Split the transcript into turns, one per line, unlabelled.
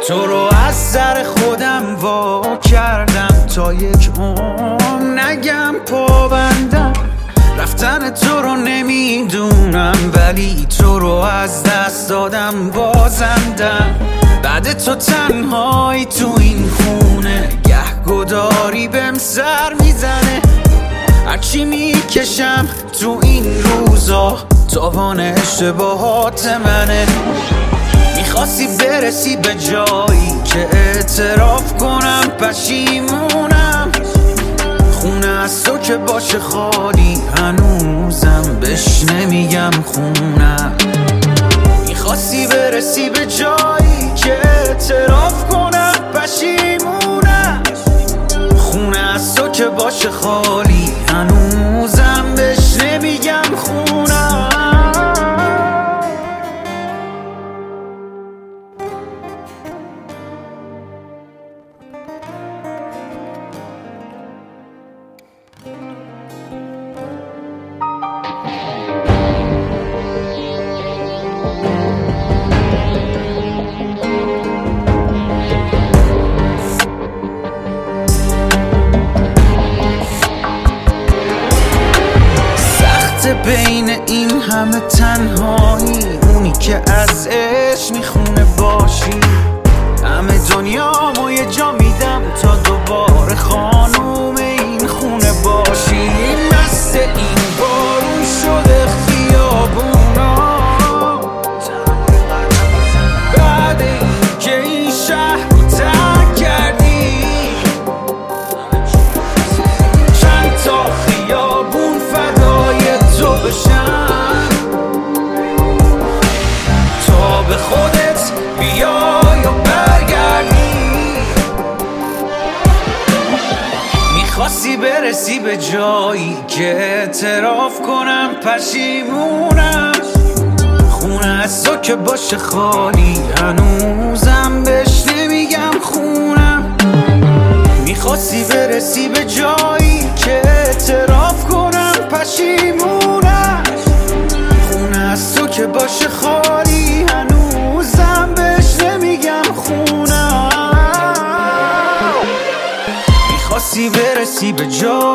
تو رو از سر خودم وا کردم تا یک نگم پابندم. رفتن تو رو نمیدونم ولی تو رو از دست دادم بازندم. بعد تو تنهایی تو این خونه گهگداری بهم سر میزنه. هرچی میکشم تو این روزا تاوان اشتباهات منه. میخواستی برسی به جایی که اعتراف کنم پشیمونم. خونه از تو که باشه خالی هنوزم بهش نمیگم خونم. میخواستی برسی به جایی که اعتراف کنم پشیمونم. خونه از تو که باشه خالی هنوزم بهش نمیگم خونم. بین این همه تنهایی اونی که از عشق میخونه باشی. همه دنیامو یه جا میدم تا دوباره خانوم این خونه باشی. مست این بارون شده خیابونا بعد این که این شهر رو ترک کردی. چند تا خیابون فدای تو بشن تا به خودت بیای و برگردی. میخواستی برسی به جایی که اعتراف کنم پشیمونم. خونه از تو که باشه خالی هنوزم بهش نمیگم خونم. میخواستی برسی به جایی که اعتراف کنم پشیمونم. خونه از تو که باشه خالی هنوزم بهش نمیگم خونم. میخواستی برسی به جایی